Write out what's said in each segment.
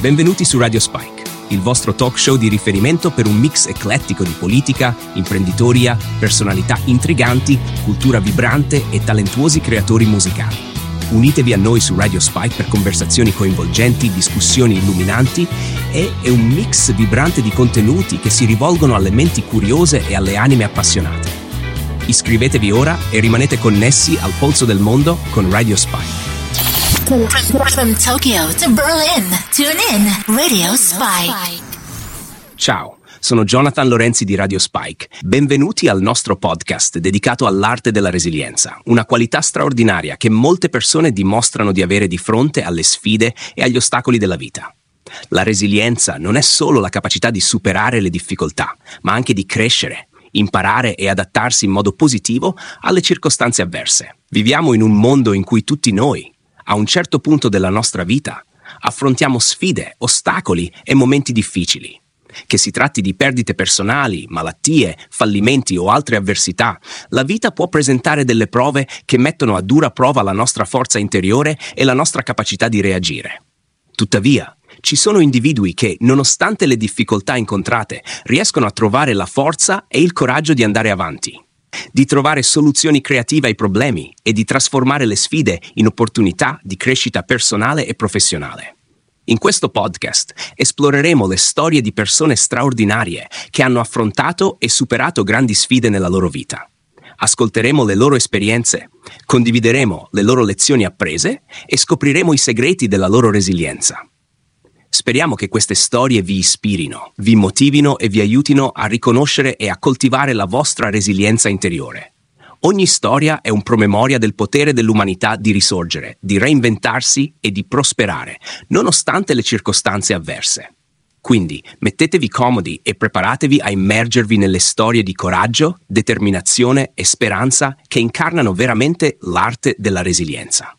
Benvenuti su Radio Spike, il vostro talk show di riferimento per un mix eclettico di politica, imprenditoria, personalità intriganti, cultura vibrante e talentuosi creatori musicali. Unitevi a noi su Radio Spike per conversazioni coinvolgenti, discussioni illuminanti e un mix vibrante di contenuti che si rivolgono alle menti curiose e alle anime appassionate. Iscrivetevi ora e rimanete connessi al polso del mondo con Radio Spike. From Tokyo to Berlin, tune in Radio Spike. Ciao, sono Jonathan Lorenzi di Radio Spike. Benvenuti al nostro podcast dedicato all'arte della resilienza, una qualità straordinaria che molte persone dimostrano di avere di fronte alle sfide e agli ostacoli della vita. La resilienza non è solo la capacità di superare le difficoltà, ma anche di crescere, imparare e adattarsi in modo positivo alle circostanze avverse. Viviamo in un mondo in cui tutti noi, a un certo punto della nostra vita, affrontiamo sfide, ostacoli e momenti difficili. Che si tratti di perdite personali, malattie, fallimenti o altre avversità, la vita può presentare delle prove che mettono a dura prova la nostra forza interiore e la nostra capacità di reagire. Tuttavia, ci sono individui che, nonostante le difficoltà incontrate, riescono a trovare la forza e il coraggio di andare avanti, di trovare soluzioni creative ai problemi e di trasformare le sfide in opportunità di crescita personale e professionale. In questo podcast esploreremo le storie di persone straordinarie che hanno affrontato e superato grandi sfide nella loro vita. Ascolteremo le loro esperienze, condivideremo le loro lezioni apprese e scopriremo i segreti della loro resilienza. Speriamo che queste storie vi ispirino, vi motivino e vi aiutino a riconoscere e a coltivare la vostra resilienza interiore. Ogni storia è un promemoria del potere dell'umanità di risorgere, di reinventarsi e di prosperare, nonostante le circostanze avverse. Quindi mettetevi comodi e preparatevi a immergervi nelle storie di coraggio, determinazione e speranza che incarnano veramente l'arte della resilienza.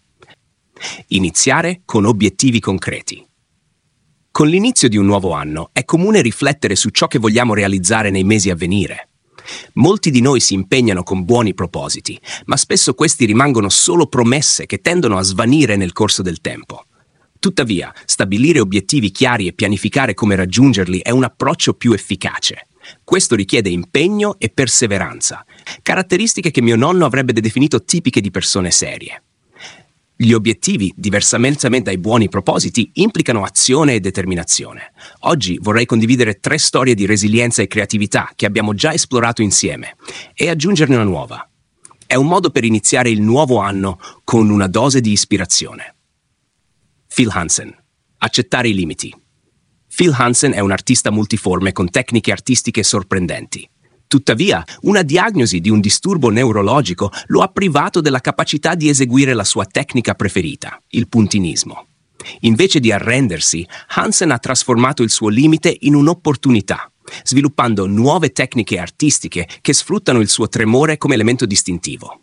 Iniziare con obiettivi concreti. Con l'inizio di un nuovo anno è comune riflettere su ciò che vogliamo realizzare nei mesi a venire. Molti di noi si impegnano con buoni propositi, ma spesso questi rimangono solo promesse che tendono a svanire nel corso del tempo. Tuttavia, stabilire obiettivi chiari e pianificare come raggiungerli è un approccio più efficace. Questo richiede impegno e perseveranza, caratteristiche che mio nonno avrebbe definito tipiche di persone serie. Gli obiettivi, diversamente dai buoni propositi, implicano azione e determinazione. Oggi vorrei condividere 3 storie di resilienza e creatività che abbiamo già esplorato insieme e aggiungerne una nuova. È un modo per iniziare il nuovo anno con una dose di ispirazione. Phil Hansen. Accettare i limiti. Phil Hansen è un artista multiforme con tecniche artistiche sorprendenti. Tuttavia, una diagnosi di un disturbo neurologico lo ha privato della capacità di eseguire la sua tecnica preferita, il puntinismo. Invece di arrendersi, Hansen ha trasformato il suo limite in un'opportunità, sviluppando nuove tecniche artistiche che sfruttano il suo tremore come elemento distintivo.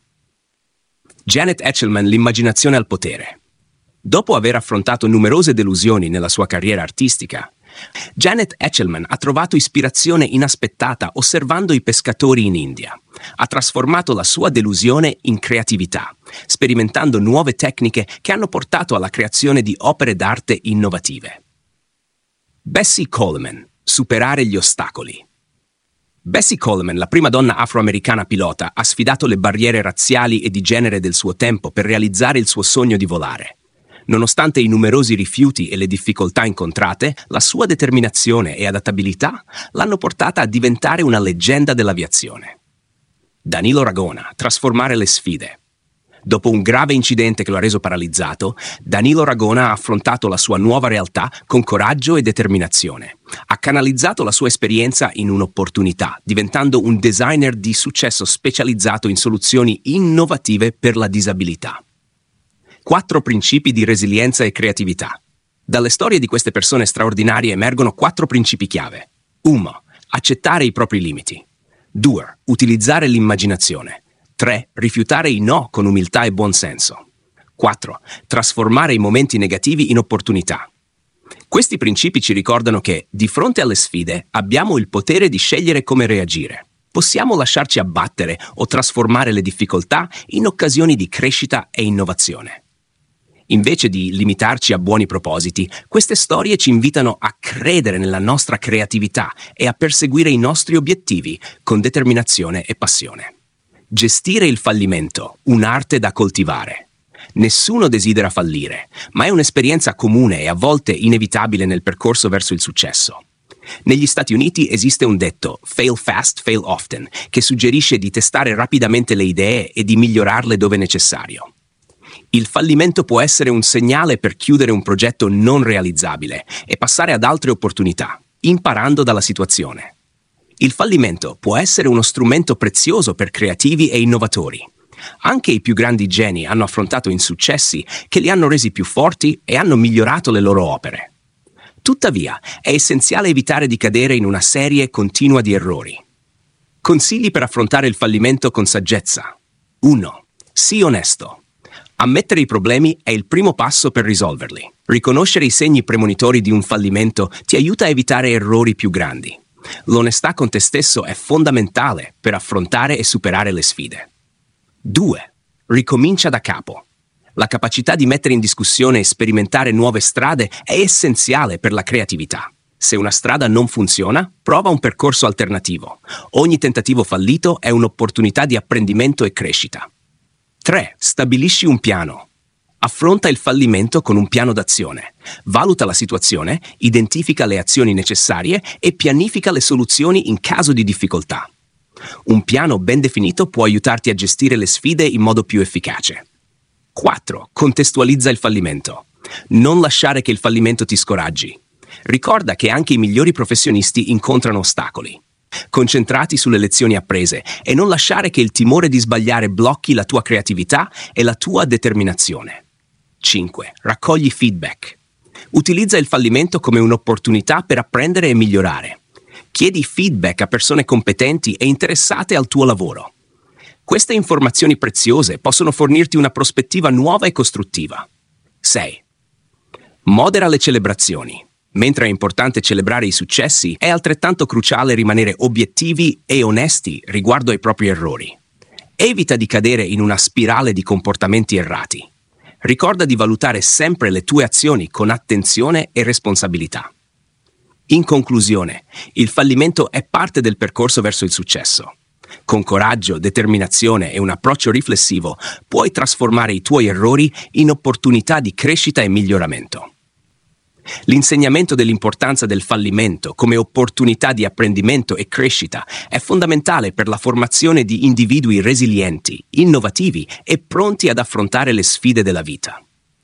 Janet Echelman, l'immaginazione al potere. Dopo aver affrontato numerose delusioni nella sua carriera artistica, Janet Echelman ha trovato ispirazione inaspettata osservando i pescatori in India. Ha trasformato la sua delusione in creatività, sperimentando nuove tecniche che hanno portato alla creazione di opere d'arte innovative. Bessie Coleman. Superare gli ostacoli. Bessie Coleman, la prima donna afroamericana pilota, ha sfidato le barriere razziali e di genere del suo tempo per realizzare il suo sogno di volare. Nonostante i numerosi rifiuti e le difficoltà incontrate, la sua determinazione e adattabilità l'hanno portata a diventare una leggenda dell'aviazione. Danilo Ragona, trasformare le sfide. Dopo un grave incidente che lo ha reso paralizzato, Danilo Ragona ha affrontato la sua nuova realtà con coraggio e determinazione. Ha canalizzato la sua esperienza in un'opportunità, diventando un designer di successo specializzato in soluzioni innovative per la disabilità. 4 principi di resilienza e creatività. Dalle storie di queste persone straordinarie emergono 4 principi chiave. 1. Accettare i propri limiti. 2. Utilizzare l'immaginazione. 3. Rifiutare i no con umiltà e buonsenso. 4. Trasformare i momenti negativi in opportunità. Questi principi ci ricordano che, di fronte alle sfide, abbiamo il potere di scegliere come reagire. Possiamo lasciarci abbattere o trasformare le difficoltà in occasioni di crescita e innovazione. Invece di limitarci a buoni propositi, queste storie ci invitano a credere nella nostra creatività e a perseguire i nostri obiettivi con determinazione e passione. Gestire il fallimento, un'arte da coltivare. Nessuno desidera fallire, ma è un'esperienza comune e a volte inevitabile nel percorso verso il successo. Negli Stati Uniti esiste un detto, fail fast, fail often, che suggerisce di testare rapidamente le idee e di migliorarle dove necessario. Il fallimento può essere un segnale per chiudere un progetto non realizzabile e passare ad altre opportunità, imparando dalla situazione. Il fallimento può essere uno strumento prezioso per creativi e innovatori. Anche i più grandi geni hanno affrontato insuccessi che li hanno resi più forti e hanno migliorato le loro opere. Tuttavia, è essenziale evitare di cadere in una serie continua di errori. Consigli per affrontare il fallimento con saggezza. 1. Sii onesto. Ammettere i problemi è il primo passo per risolverli. Riconoscere i segni premonitori di un fallimento ti aiuta a evitare errori più grandi. L'onestà con te stesso è fondamentale per affrontare e superare le sfide. 2. Ricomincia da capo. La capacità di mettere in discussione e sperimentare nuove strade è essenziale per la creatività. Se una strada non funziona, prova un percorso alternativo. Ogni tentativo fallito è un'opportunità di apprendimento e crescita. 3. Stabilisci un piano. Affronta il fallimento con un piano d'azione. Valuta la situazione, identifica le azioni necessarie e pianifica le soluzioni in caso di difficoltà. Un piano ben definito può aiutarti a gestire le sfide in modo più efficace. 4. Contestualizza il fallimento. Non lasciare che il fallimento ti scoraggi. Ricorda che anche i migliori professionisti incontrano ostacoli. Concentrati sulle lezioni apprese e non lasciare che il timore di sbagliare blocchi la tua creatività e la tua determinazione. 5. Raccogli feedback. Utilizza il fallimento come un'opportunità per apprendere e migliorare. Chiedi feedback a persone competenti e interessate al tuo lavoro. Queste informazioni preziose possono fornirti una prospettiva nuova e costruttiva. 6. Modera le celebrazioni. Mentre è importante celebrare i successi, è altrettanto cruciale rimanere obiettivi e onesti riguardo ai propri errori. Evita di cadere in una spirale di comportamenti errati. Ricorda di valutare sempre le tue azioni con attenzione e responsabilità. In conclusione, il fallimento è parte del percorso verso il successo. Con coraggio, determinazione e un approccio riflessivo puoi trasformare i tuoi errori in opportunità di crescita e miglioramento. L'insegnamento dell'importanza del fallimento come opportunità di apprendimento e crescita è fondamentale per la formazione di individui resilienti, innovativi e pronti ad affrontare le sfide della vita.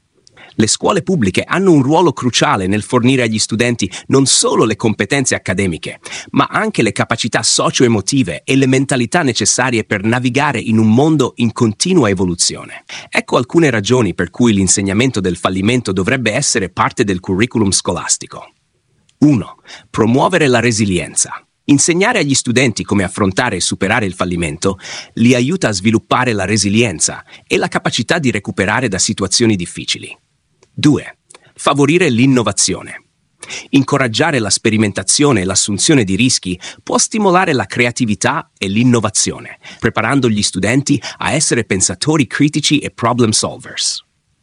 Le scuole pubbliche hanno un ruolo cruciale nel fornire agli studenti non solo le competenze accademiche, ma anche le capacità socio-emotive e le mentalità necessarie per navigare in un mondo in continua evoluzione. Ecco alcune ragioni per cui l'insegnamento del fallimento dovrebbe essere parte del curriculum scolastico. 1. Promuovere la resilienza. Insegnare agli studenti come affrontare e superare il fallimento li aiuta a sviluppare la resilienza e la capacità di recuperare da situazioni difficili. 2. Favorire l'innovazione. Incoraggiare la sperimentazione e l'assunzione di rischi può stimolare la creatività e l'innovazione, preparando gli studenti a essere pensatori critici e problem solvers.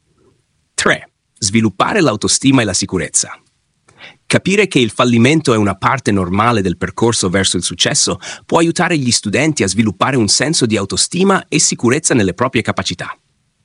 3. Sviluppare l'autostima e la sicurezza. Capire che il fallimento è una parte normale del percorso verso il successo può aiutare gli studenti a sviluppare un senso di autostima e sicurezza nelle proprie capacità.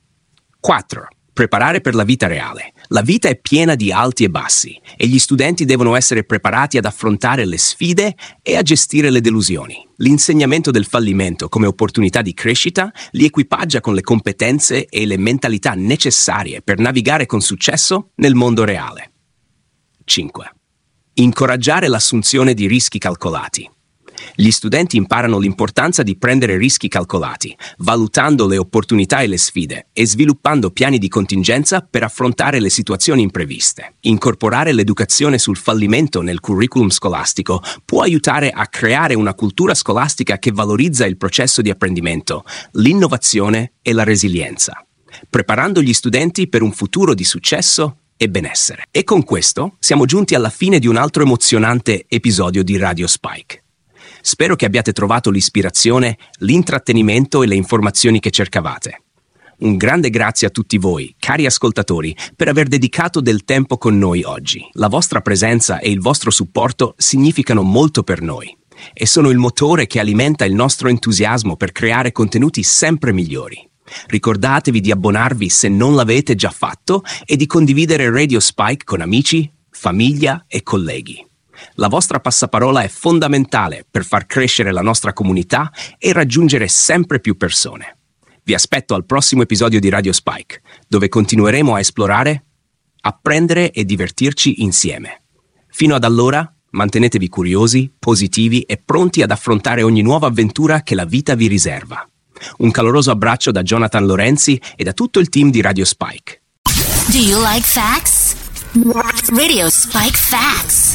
4. Preparare per la vita reale. La vita è piena di alti e bassi e gli studenti devono essere preparati ad affrontare le sfide e a gestire le delusioni. L'insegnamento del fallimento come opportunità di crescita li equipaggia con le competenze e le mentalità necessarie per navigare con successo nel mondo reale. 5. Incoraggiare l'assunzione di rischi calcolati. Gli studenti imparano l'importanza di prendere rischi calcolati, valutando le opportunità e le sfide e sviluppando piani di contingenza per affrontare le situazioni impreviste. Incorporare l'educazione sul fallimento nel curriculum scolastico può aiutare a creare una cultura scolastica che valorizza il processo di apprendimento, l'innovazione e la resilienza, preparando gli studenti per un futuro di successo e benessere. E con questo siamo giunti alla fine di un altro emozionante episodio di Radio Spike. Spero che abbiate trovato l'ispirazione, l'intrattenimento e le informazioni che cercavate. Un grande grazie a tutti voi, cari ascoltatori, per aver dedicato del tempo con noi oggi. La vostra presenza e il vostro supporto significano molto per noi e sono il motore che alimenta il nostro entusiasmo per creare contenuti sempre migliori. Ricordatevi di abbonarvi se non l'avete già fatto e di condividere Radio Spike con amici, famiglia e colleghi. La vostra passaparola è fondamentale per far crescere la nostra comunità e raggiungere sempre più persone. Vi aspetto al prossimo episodio di Radio Spike, dove continueremo a esplorare, apprendere e divertirci insieme. Fino ad allora, mantenetevi curiosi, positivi e pronti ad affrontare ogni nuova avventura che la vita vi riserva. Un caloroso abbraccio da Jonathan Lorenzi e da tutto il team di Radio Spike. Do you like facts? Radio Spike Facts.